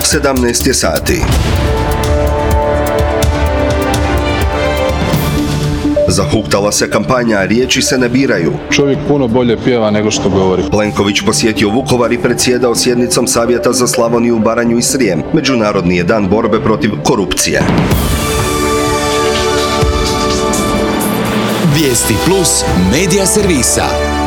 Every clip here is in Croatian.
17 je sati. Zahuktala se kampanja, riječi se ne biraju. Čovjek puno bolje pjeva nego što govori. Plenković posjetio Vukovar i predsjedao sjednicom Savjeta za Slavoniju, Baranju i Srijem. Međunarodni je dan borbe protiv korupcije. Vijesti plus medija servisa.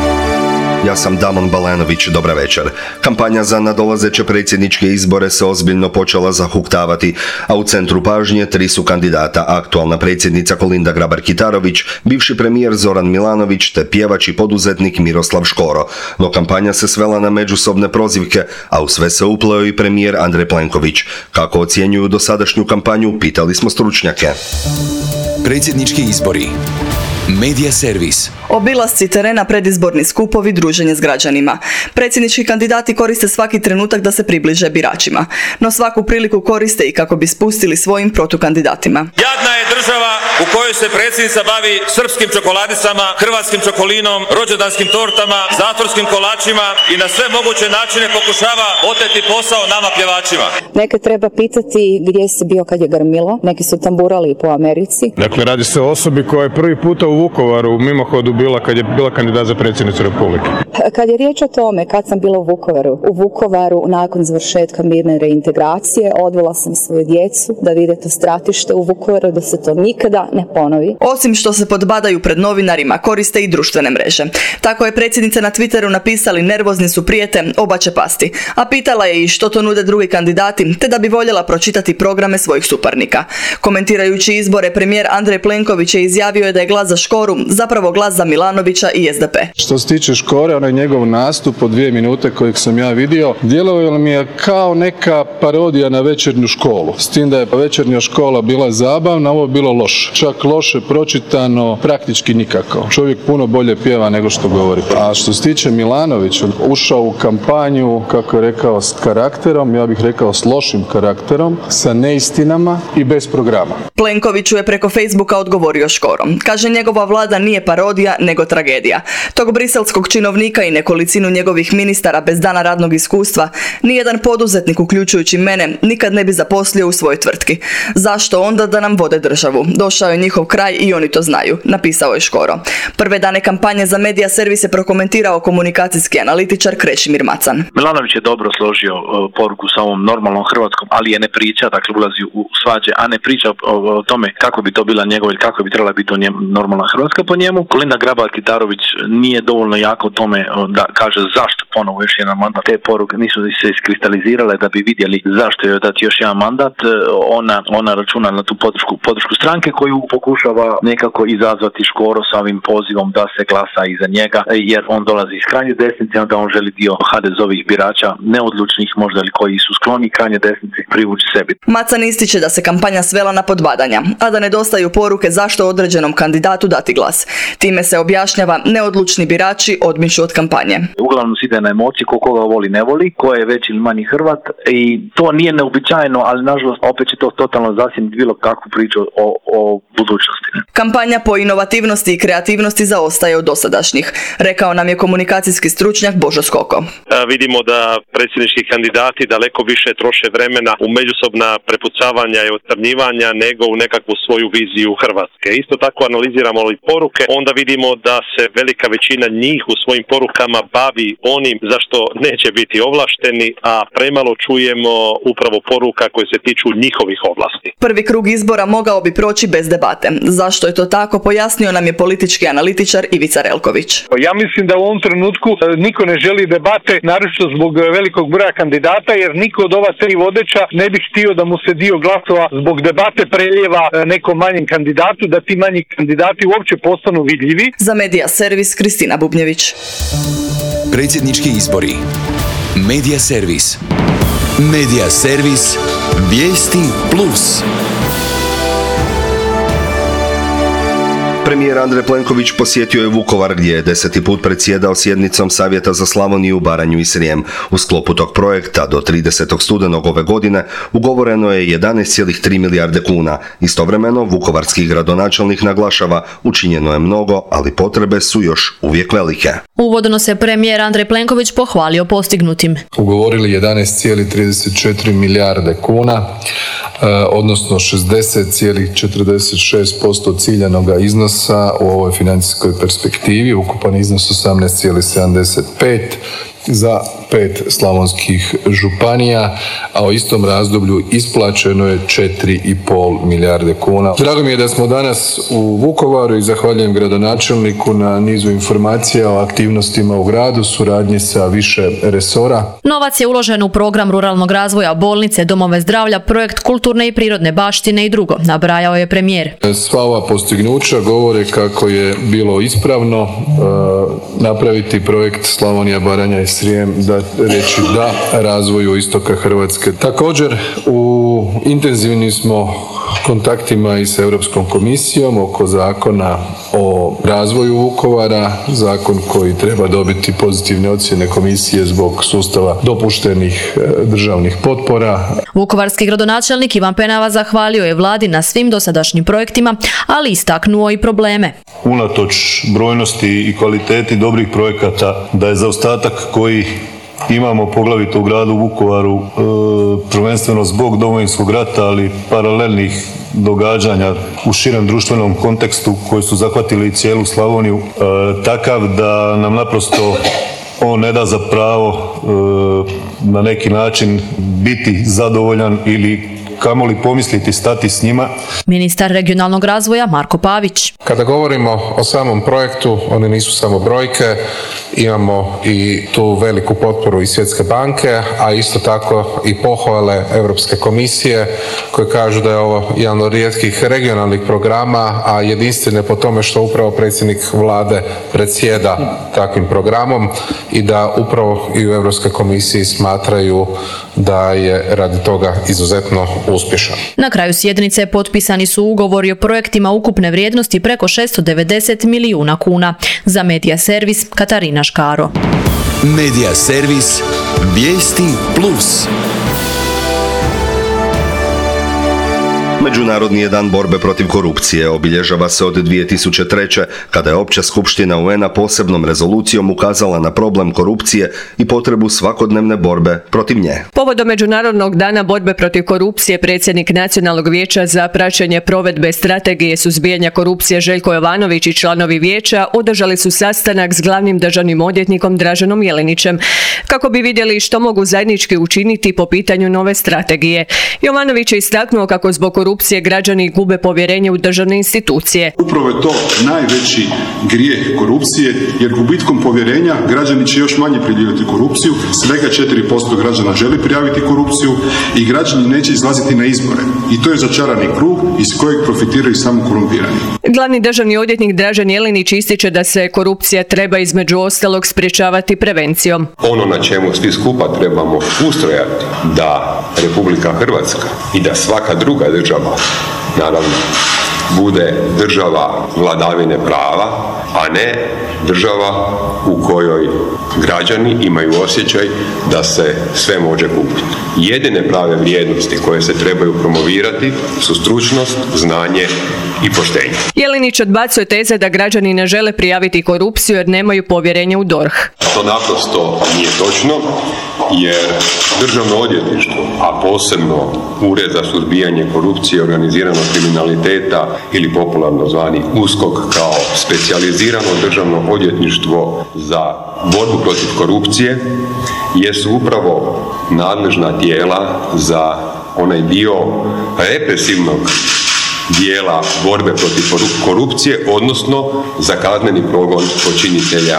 Ja sam Damon Balenović, dobra večer. Kampanja za nadolazeće predsjedničke izbore se ozbiljno počela zahuktavati, a u centru pažnje 3 su kandidata: aktualna predsjednica Kolinda Grabar-Kitarović, bivši premijer Zoran Milanović te pjevač i poduzetnik Miroslav Škoro. No kampanja se svela na međusobne prozivke, a u sve se upleo i premijer Andrej Plenković. Kako ocjenjuju dosadašnju kampanju, pitali smo stručnjake. Predsjednički izbori. Medija servis. Obilasci terena, predizborni skupovi, druženje s građanima. Predsjednički kandidati koriste svaki trenutak da se približe biračima, no svaku priliku koriste i kako bi spustili svojim protukandidatima. Jadna je država u kojoj se predsjednica bavi srpskim čokoladicama, hrvatskim čokolinom, rođendanskim tortama, zatvorskim kolačima i na sve moguće načine pokušava oteti posao nama pjevačima. Neke treba pitati gdje si bio kad je grmilo, neki su tamburali po Americi. Dakle, radi se o osobi koja je prvi puta u Vukovaru mimohodu bila kad je bila kandidat za predsjednicu Republike. Kad je riječ o tome, kad sam bila u Vukovaru nakon završetka mirne reintegracije, odvela sam svoju djecu da vide to stratište u Vukovaru, da se to nikada ne ponovi. Osim što se podbadaju pred novinarima, koriste i društvene mreže. Tako je predsjednica na Twitteru napisali: nervozni su, prijete, oba će pasti. A pitala je i što to nude drugi kandidati, te da bi voljela pročitati programe svojih suparnika. Komentirajući izbore, premijer Andrej Plenković je izjavio da je glas za Škoru zapravo glas za Milanovića i SDP. Što se tiče Škore, onaj njegov nastup od 2 minute kojeg sam ja vidio, djelovalo mi je kao neka parodija na Večernju školu. S tim da je Večernja škola bila zabavna, ovo je bilo loše. Čak loše pročitano, praktički nikako. Čovjek puno bolje pjeva nego što govori. A što se tiče Milanovića, ušao u kampanju, kako je rekao, s karakterom, ja bih rekao s lošim karakterom, sa neistinama i bez programa. Plenkoviću je preko Facebooka odgovorio Škoro. Kaže, njegova vlada nije parodija, nego tragedija. Tog briselskog činovnika i nekolicinu njegovih ministara bez dana radnog iskustva nijedan poduzetnik, uključujući mene, nikad ne bi zaposlio u svojoj tvrtki. Zašto onda da nam vode državu? Došao je njihov kraj i oni to znaju, napisao je Škoro. Prve dane kampanje za medija servis je prokomentirao komunikacijski analitičar Krešimir Macan. Milanović je dobro složio poruku sa ovom normalnom hrvatskom, ali je ne priča, dakle ulazi u svađe, a ne priča o tome kako bi to bila njegova ili kako bi trebala biti normalna Hrvatska po njemu. Kolinda Grabar-Kitarović nije dovoljno jako u tome da kaže zašto ponovo još jedan mandat. Te poruke nisu se iskristalizirale da bi vidjeli zašto je dati još jedan mandat. Ona računa na tu podršku stranke koju pokušava nekako izazvati Škoro sa ovim pozivom da se glasa iza njega, jer on dolazi iz krajnje desnice, onda on želi dio HDZ-ovih birača, neodlučnih možda ili koji su skloni krajnje desnici, privući sebi. Macan ističe da se kampanja svela na podbadanja, a da nedostaju poruke zašto određenom kandidatu dati glas. Time se objašnjava neodlučni birači odmiču od kampanje. Uglavnom se ide na emocije, koga voli ne voli, ko je veći ili manji Hrvat, i to nije neobičajeno, ali nažalost opet će to totalno zasjeniti bilo kakvu priču o budućnosti. Kampanja po inovativnosti i kreativnosti zaostaje od dosadašnjih, rekao nam je komunikacijski stručnjak Božo Skoko. Vidimo da predsjednički kandidati daleko više troše vremena u međusobna prepucavanja i ocrnjivanja nego u nekakvu svoju viziju Hrvatske. Isto tako analiziramo li poruke, onda vidimo da se velika većina njih u svojim porukama bavi onim za što neće biti ovlašteni, a premalo čujemo upravo poruka koje se tiču njihovih ovlasti. Prvi krug izbora mogao bi proći bez debate. Zašto je to tako, pojasnio nam je politički analitičar Ivica Relković. Ja mislim da u ovom trenutku niko ne želi debate, naročito zbog velikog broja kandidata, jer niko od ova 3 vodeća ne bi htio da mu se dio glasova zbog debate preljeva nekom manjem kandidatu, da ti manji kandidati uopće postanu vidljivi. Za medija servis Kristina Bubnjević. Predsjednički izbori. Medija servis. Medija servis. Vijesti plus. Premijer Andrej Plenković posjetio je Vukovar gdje je 10. put predsjedao sjednicom Savjeta za Slavoniju, Baranju i Srijem. U sklopu tog projekta do 30. studenog ove godine ugovoreno je 11,3 milijarde kuna. Istovremeno, vukovarski gradonačelnik naglašava učinjeno je mnogo, ali potrebe su još uvijek velike. Uvodno se premijer Andrej Plenković pohvalio postignutim. Ugovorili 11,34 milijarde kuna, odnosno 60,46% ciljanoga iznosa u ovoj financijskoj perspektivi, ukupan iznos 18,75 za 5 slavonskih županija, a u istom razdoblju isplaćeno je 4,5 milijarde kuna. Drago mi je da smo danas u Vukovaru i zahvaljujem gradonačelniku na nizu informacija o aktivnostima u gradu, suradnji sa više resora. Novac je uložen u program ruralnog razvoja, bolnice, domove zdravlja, projekt kulturne i prirodne baštine i drugo, nabrajao je premijer. Sva ova postignuća govore kako je bilo ispravno napraviti projekt Slavonija, Baranja i Srijem, da reći da razvoju istoka Hrvatske. Također u intenzivnim smo kontaktima i sa Europskom komisijom oko zakona o razvoju Vukovara, zakon koji treba dobiti pozitivne ocjene komisije zbog sustava dopuštenih državnih potpora. Vukovarski gradonačelnik Ivan Penava zahvalio je vladi na svim dosadašnjim projektima, ali istaknuo i probleme. Unatoč brojnosti i kvaliteti dobrih projekata, da je zaostatak koji imamo poglavito u gradu Vukovaru, prvenstveno zbog Domovinskog rata, ali paralelnih događanja u širem društvenom kontekstu koji su zahvatili cijelu Slavoniju, takav da nam naprosto on ne da za pravo na neki način biti zadovoljan ili kamoli pomisliti stati s njima. Ministar regionalnog razvoja Marko Pavić. Kada govorimo o samom projektu, one nisu samo brojke, imamo i tu veliku potporu iz Svjetske banke, a isto tako i pohvale Europske komisije koje kažu da je ovo jedan od rijetkih regionalnih programa, a jedinstven je po tome što upravo predsjednik vlade predsjeda takvim programom i da upravo i u Europskoj komisiji smatraju da je radi toga izuzetno uspješan. Na kraju sjednice potpisani su ugovori o projektima ukupne vrijednosti preko 690 milijuna kuna. Za Medija servis Katarina Škaro. Medija servis Vijesti Plus. Međunarodni je dan borbe protiv korupcije, obilježava se od 2003. kada je Opća skupština UN-a posebnom rezolucijom ukazala na problem korupcije i potrebu svakodnevne borbe protiv nje. Povodom Međunarodnog dana borbe protiv korupcije, predsjednik Nacionalnog vijeća za praćenje provedbe strategije suzbijanja korupcije Željko Jovanović i članovi vijeća održali su sastanak s glavnim državnim odvjetnikom Draženom Jelenićem kako bi vidjeli što mogu zajednički učiniti po pitanju nove strategije. Jovanović je istaknuo kako zbog korupcije građani gube povjerenje u državne institucije. Upravo je to najveći grijeh korupcije, jer gubitkom povjerenja građani će još manje prijavljivati korupciju, svega 4% građana želi prijaviti korupciju i građani neće izlaziti na izbore. I to je začarani krug iz kojeg profitiraju samo korumpirani. Glavni državni odvjetnik Dražen Jelenić ističe da se korupcija treba između ostalog sprječavati prevencijom. Ono na čemu svi skupa trebamo ustrojati da Republika Hrvatska i da svaka druga država, naravno, bude država vladavine prava, a ne država u kojoj građani imaju osjećaj da se sve može kupiti. Jedine prave vrijednosti koje se trebaju promovirati su stručnost, znanje i poštenje. Jelenić odbacuje teze da građani ne žele prijaviti korupciju jer nemaju povjerenja u DORH. To naprosto nije točno, jer Državno odvjetništvo, a posebno Ured za suzbijanje korupcije i organiziranog kriminaliteta ili popularno zvani USKOK kao specijalizirano državno odvjetništvo za borbu protiv korupcije jesu upravo nadležna tijela za onaj dio represivnog dijela borbe protiv korupcije, odnosno za kazneni progon počinitelja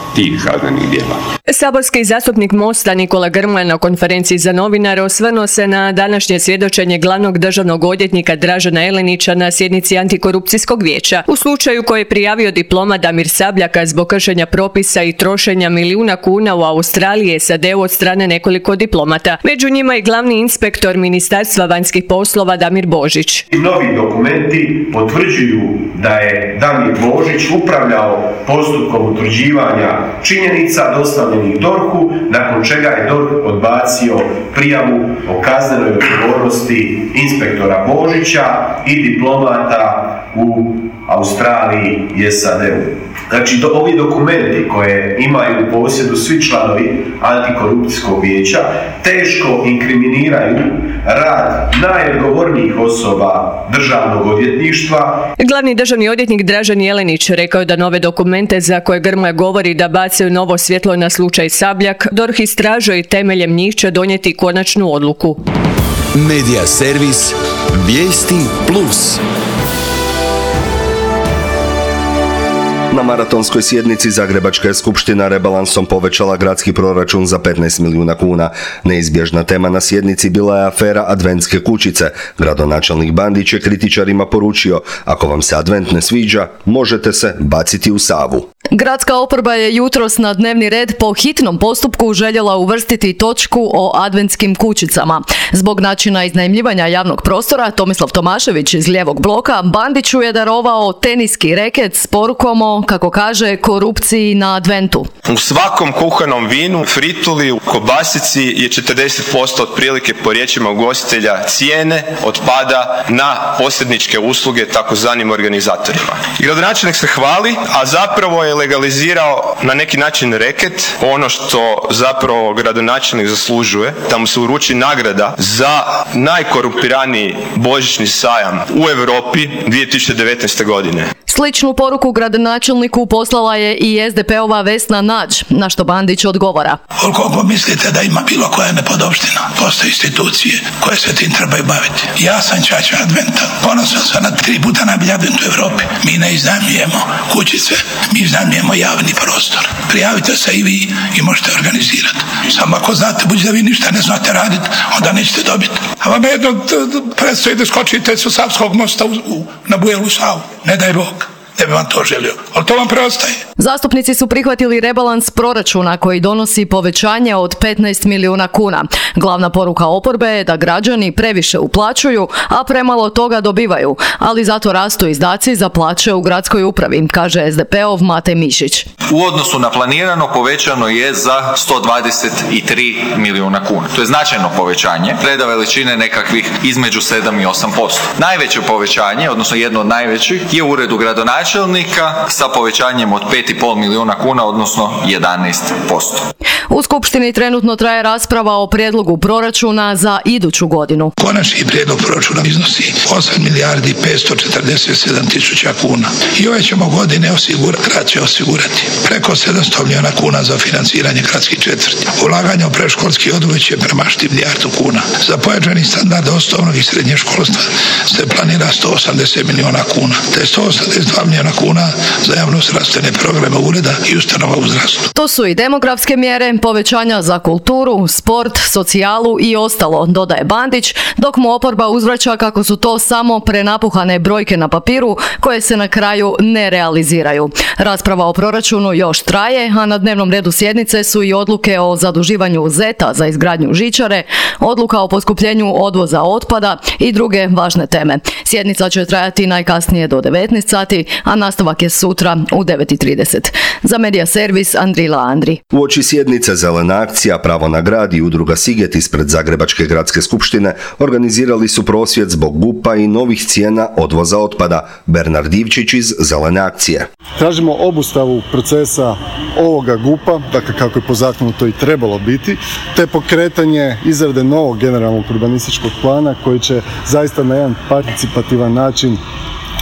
tih kaznenih djela. Saborski zastupnik Mosta Nikola Grmoja na konferenciji za novinare osvrnuo se na današnje svjedočenje glavnog državnog odvjetnika Dražena Jelenića na sjednici Antikorupcijskog vijeća. U slučaju koji je prijavio diploma Damir Sabljaka zbog kršenja propisa i trošenja milijuna kuna u Australiji i SAD-u od strane nekoliko diplomata. Među njima i glavni inspektor Ministarstva vanjskih poslova Damir Božić. Novi dokumenti potvrđuju da je Damir Božić upravljao postupkom utvrđivanja činjenica dostavljenih DORH-u, nakon čega je DORH odbacio prijavu o kaznenoj odgovornosti inspektora Božića i diplomata u Australiji i SAD-u. Znači, ovi dokumenti koje imaju u posjedu svi članovi Antikorupcijskog vijeća teško inkriminiraju rad najodgovornijih osoba državnog odvjetništva. Glavni državni odvjetnik Dražen Jelenić rekao je da nove dokumente za koje Grmoja govori da bacaju novo svjetlo na slučaj Sabljak, DORH istražuje i temeljem njih će donijeti konačnu odluku. Medija servis Vijesti Plus. Na maratonskoj sjednici Zagrebačka je skupština rebalansom povećala gradski proračun za 15 milijuna kuna. Neizbježna tema na sjednici bila je afera adventske kućice. Gradonačelnik Bandić je kritičarima poručio: ako vam se advent ne sviđa, možete se baciti u Savu. Gradska oporba je jutros na dnevni red po hitnom postupku željela uvrstiti točku o adventskim kućicama. Zbog načina iznajmljivanja javnog prostora, Tomislav Tomašević iz Lijevog bloka Bandiću je darovao teniski reket s porukom o, kako kaže, korupciji na adventu. U svakom kuhanom vinu, frituli, u kobasici je 40% otprilike, po riječima ugostitelja, cijene otpada na posredničke usluge takozvanim organizatorima. Gradonačelnik se hvali, a zapravo je legalizirao na neki način reket, ono što zapravo gradonačelnik zaslužuje, da mu se uruči nagrada za najkorumpiraniji božićni sajam u Europi 2019. godine. Sličnu poruku gradonačelniku poslala je i SDP-ova Vesna Nađ, na što Bandić odgovara. Koliko mislite da ima bilo koja nepodopština, postoje institucije koje se tim trebaju baviti. Ja sam čača adventa, ponosan sam na 3 puta najbolji advent u Europi. Mi ne iznajmljujemo kućice, mi iznajmljujemo javni prostor. Prijavite se i vi i možete organizirati. Samo ako znate, buđi da vi ništa ne znate raditi, onda nećete dobiti. A vam jedno predstoji da skočite sa Savskog mosta na Bujelu Savu. Ne daj Bog. Ne bi vam to želio, ali to vam preostaje. Zastupnici su prihvatili rebalans proračuna koji donosi povećanje od 15 milijuna kuna. Glavna poruka oporbe je da građani previše uplaćuju, a premalo toga dobivaju, ali zato rastu izdaci za plaće u gradskoj upravi, kaže SDP-ov Matej Mišić. U odnosu na planirano povećano je za 123 milijuna kuna. To je značajno povećanje, reda veličine nekakvih između 7 i 8%. Najveće povećanje, odnosno jedno od najvećih, je u uredu gradonačelnika sa povećanjem od 5,5 milijuna kuna, odnosno 11%. U skupštini trenutno traje rasprava o prijedlogu proračuna za iduću godinu. Konačni prijedlog proračuna iznosi 8 milijardi 547 tisuća kuna. I ove ćemo godine grad će osigurati preko 700 milijuna kuna za financiranje gradskih četvrti. Ulaganje u predškolski odgoj će premašiti milijardu kuna. Za pojačani standard osnovnog i srednjeg školstva se planira 180 milijuna kuna, te 182 milijuna kuna za javno-zdravstvene programe ureda i ustanova u zdravstvu. To su i demografske mjere, povećanja za kulturu, sport, socijalu i ostalo, dodaje Bandić, dok mu oporba uzvraća kako su to samo prenapuhane brojke na papiru koje se na kraju ne realiziraju. Rasprava o proračunu još traje, a na dnevnom redu sjednice su i odluke o zaduživanju ZET-a za izgradnju žičare, odluka o poskupljenju odvoza otpada i druge važne teme. Sjednica će trajati najkasnije do 19 sati, a nastavak je sutra u 9:30. Za Medija servis Andrila Andri. Uoči sjednice Zelena akcija, Pravo na grad i udruga Siget ispred Zagrebačke gradske skupštine organizirali su prosvjed zbog GUP-a i novih cijena odvoza otpada. Bernard Divčić iz Zelene akcije. Tražimo obustavu procesa ovoga GUP-a, dakle kako je po zakonu to i trebalo biti, te pokretanje izrade novog generalnog urbanističkog plana koji će zaista na jedan participativan način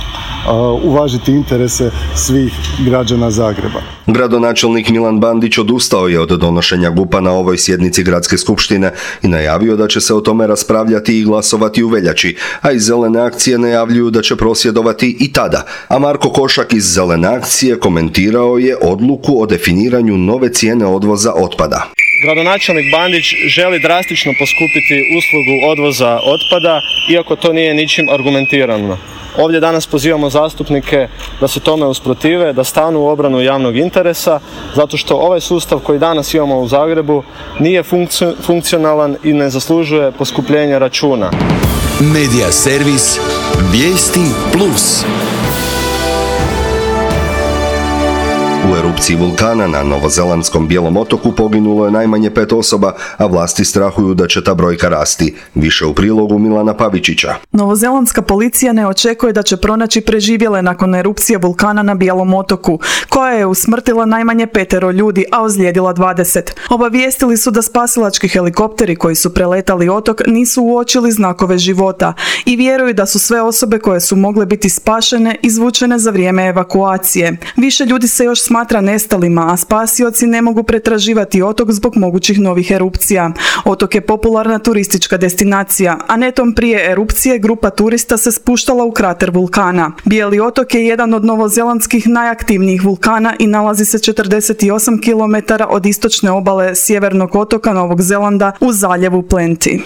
uvažiti interese svih građana Zagreba. Gradonačelnik Milan Bandić odustao je od donošenja GUP-a na ovoj sjednici Gradske skupštine i najavio da će se o tome raspravljati i glasovati u veljači, a iz Zelene akcije najavljuju da će prosvjedovati i tada. A Marko Košak iz Zelene akcije komentirao je odluku o definiranju nove cijene odvoza otpada. Gradonačelnik Bandić želi drastično poskupiti uslugu odvoza otpada, iako to nije ničim argumentirano. Ovdje danas pozivamo zastupnike da se tome usprotive, da stanu u obranu javnog interesa, zato što ovaj sustav koji danas imamo u Zagrebu nije funkcionalan i ne zaslužuje poskupljenje računa. Medija servis Vijesti Plus. U erupciji vulkana na novozelandskom Bijelom otoku poginulo je najmanje 5 osoba, a vlasti strahuju da će ta brojka rasti. Više u prilogu Milana Pavičića. Novozelandska policija ne očekuje da će pronaći preživjele nakon erupcije vulkana na Bijelom otoku, koja je usmrtila najmanje 5 ljudi, a ozlijedila 20. Obavijestili su da spasilački helikopteri koji su preletali otok nisu uočili znakove života i vjeruju da su sve osobe koje su mogle biti spašene izvučene za vrijeme evakuacije. Više ljudi se još smatra nestalima, a spasioci ne mogu pretraživati otok zbog mogućih novih erupcija. Otok je popularna turistička destinacija, a netom prije erupcije grupa turista se spuštala u krater vulkana. Bijeli otok je jedan od novozelandskih najaktivnijih vulkana i nalazi se 48 km od istočne obale sjevernog otoka Novog Zelanda u zaljevu Plenty.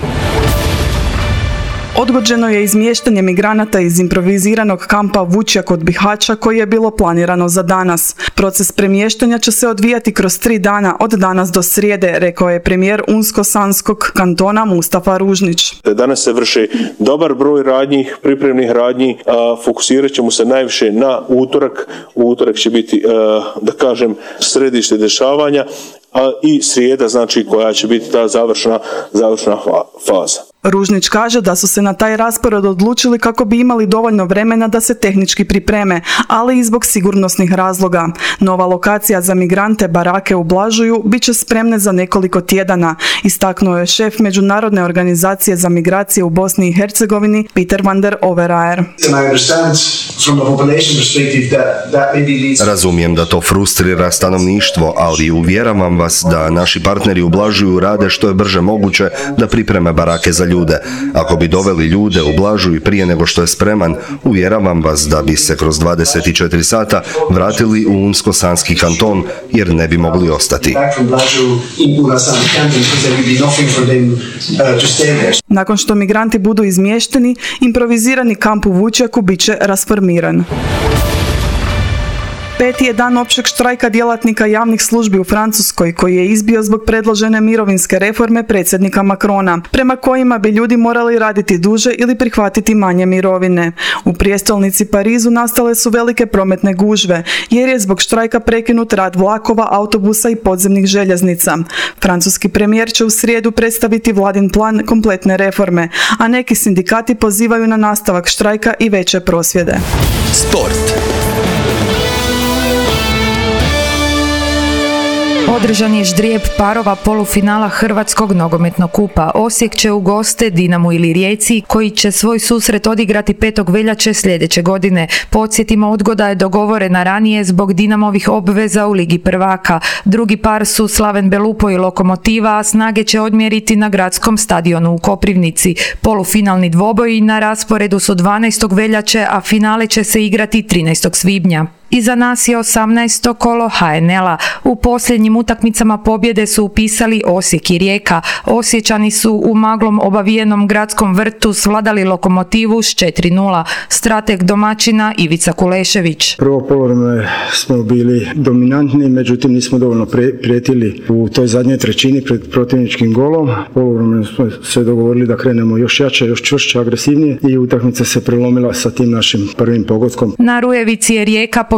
Odgođeno je izmještanje migranata iz improviziranog kampa Vučja kod Bihaća koji je bilo planirano za danas. Proces premještanja će se odvijati kroz 3 dana od danas do srijede, rekao je premijer Unsko-Sanskog kantona Mustafa Ružnić. Danas se vrši dobar broj radnji, pripremnih radnji, fokusirat ćemo se najviše na utorak. Utorak će biti, da kažem, središte dešavanja, a i srijeda, znači, koja će biti ta završna faza. Ružnić kaže da su se na taj raspored odlučili kako bi imali dovoljno vremena da se tehnički pripreme, ali i zbog sigurnosnih razloga. Nova lokacija za migrante Barake u Blažuju bit će spremne za nekoliko tjedana, istaknuo je šef Međunarodne organizacije za migracije u Bosni i Hercegovini Peter van der Overaer. Razumijem da to frustrira stanovništvo, ali uvjeravam vas da naši partneri u Blažuju rade što je brže moguće da pripreme barake za ljude. Ako bi doveli ljude u Blažuj prije nego što je spreman, uvjeravam vas da bi se kroz 24 sata vratili u Unsko-Sanski kanton, jer ne bi mogli ostati. Nakon što migranti budu izmješteni, improvizirani kamp u Vučjaku bit će rasformiran. 5. je dan općeg štrajka djelatnika javnih službi u Francuskoj koji je izbio zbog predložene mirovinske reforme predsjednika Macrona, prema kojima bi ljudi morali raditi duže ili prihvatiti manje mirovine. U prijestolnici Parizu nastale su velike prometne gužve, jer je zbog štrajka prekinut rad vlakova, autobusa i podzemnih željeznica. Francuski premijer će u srijedu predstaviti vladin plan kompletne reforme, a neki sindikati pozivaju na nastavak štrajka i veće prosvjede. Sport. Održan je ždrijeb parova polufinala Hrvatskog nogometnog kupa. Osijek će u goste Dinamu ili Rijeci, koji će svoj susret odigrati 5. veljače sljedeće godine. Podsjetimo, odgoda je dogovorena ranije zbog Dinamovih obveza u Ligi prvaka. Drugi par su Slaven Belupo i Lokomotiva, a snage će odmjeriti na gradskom stadionu u Koprivnici. Polufinalni dvoboj na rasporedu su 12. veljače, a finale će se igrati 13. svibnja. Iza nas je 18. kolo HNL-a. U posljednjim utakmicama pobjede su upisali Osijek i Rijeka. Osječani su u maglom obavijenom gradskom vrtu svladali Lokomotivu s 4:0. Strateg domaćina Ivica Kulešević. Prvo poluvreme smo bili dominantni, međutim nismo dovoljno prijetili u toj zadnjoj trećini pred protivničkim golom. Poluvreme smo se dogovorili da krenemo još jače, još čvršće, agresivnije i utakmica se prelomila sa tim našim prvim pogodkom. Na Rujevici je Rijeka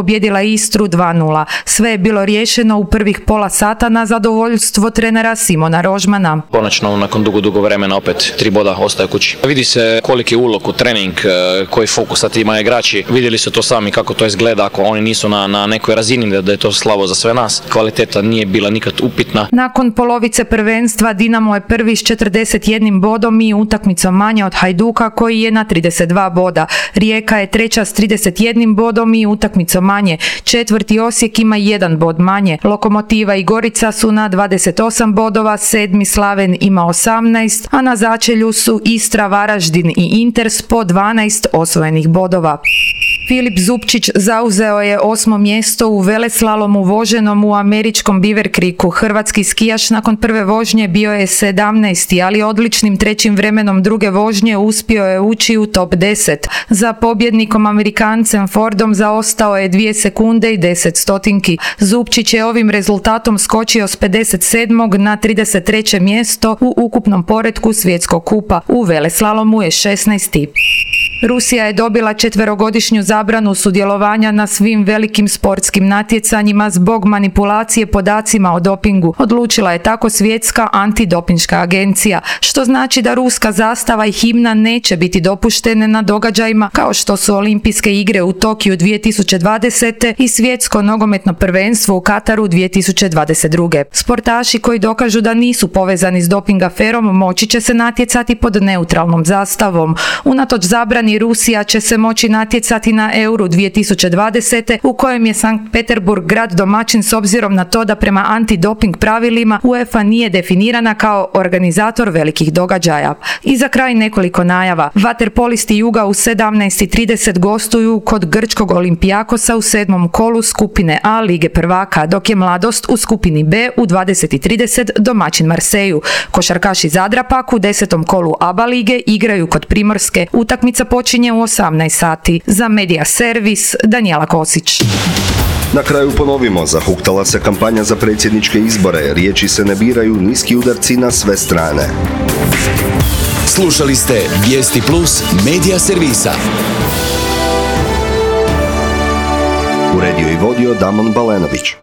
pobijedila Istru 2:0. Sve je bilo riješeno u prvih pola sata na zadovoljstvo trenera Simona Rožmana. Konačno, nakon dugo vremena opet 3 boda ostaje kući. Vidi se koliki ulog u trening, koji fokus sad imaju igrači. Vidjeli su to sami kako to izgleda ako oni nisu na nekoj razini, da je to slabo za sve nas. Kvaliteta nije bila nikad upitna. Nakon polovice prvenstva Dinamo je prvi s 41 bodom i utakmicom manje od Hajduka koji je na 32 boda. Rijeka je treća s 31 bodom i utakmicom manje. Četvrti Osijek ima 1 bod manje. Lokomotiva i Gorica su na 28 bodova, sedmi Slaven ima 18, a na začelju su Istra, Varaždin i Inter s po 12 osvojenih bodova. Filip Zupčić zauzeo je 8. mjesto u veleslalomu voženom u američkom Beaver Creeku. Hrvatski skijaš nakon prve vožnje bio je 17. ali odličnim trećim vremenom druge vožnje uspio je ući u top 10. Za pobjednikom Amerikancem Fordom zaostao je 2 sekunde i 10 stotinki. Zupčić je ovim rezultatom skočio s 57. na 33. mjesto u ukupnom poretku svjetskog kupa. U veleslalomu je 16. Rusija je dobila 4-godišnju zabranu sudjelovanja na svim velikim sportskim natjecanjima zbog manipulacije podacima o dopingu. Odlučila je tako Svjetska antidopinška agencija, što znači da ruska zastava i himna neće biti dopuštene na događajima kao što su Olimpijske igre u Tokiju 2020. i Svjetsko nogometno prvenstvo u Kataru 2022. Sportaši koji dokažu da nisu povezani s doping aferom moći će se natjecati pod neutralnom zastavom. Unatoč zabrani Rusija će se moći natjecati na Euru 2020. u kojem je Sankt Peterburg grad domaćin s obzirom na to da prema antidoping pravilima UEFA nije definirana kao organizator velikih događaja. I za kraj nekoliko najava. Vaterpolisti Juga u 17:30 gostuju kod grčkog Olimpijakosa u 7. kolu skupine A Lige prvaka, dok je Mladost u skupini B u 20:30 domaćin Marseju. Košarkaši Zadra pak u 10. kolu ABA lige igraju kod Primorske. Utakmica počinje u 18 sati. Za Medija Servis, Danijela Kosić. Na kraju ponovimo, zahuktala se kampanja za predsjedničke izbore, riječi se ne biraju, niski udarci na sve strane. Slušali ste Vijesti Plus Medija Servisa. Uredio i vodio Damon Balenović.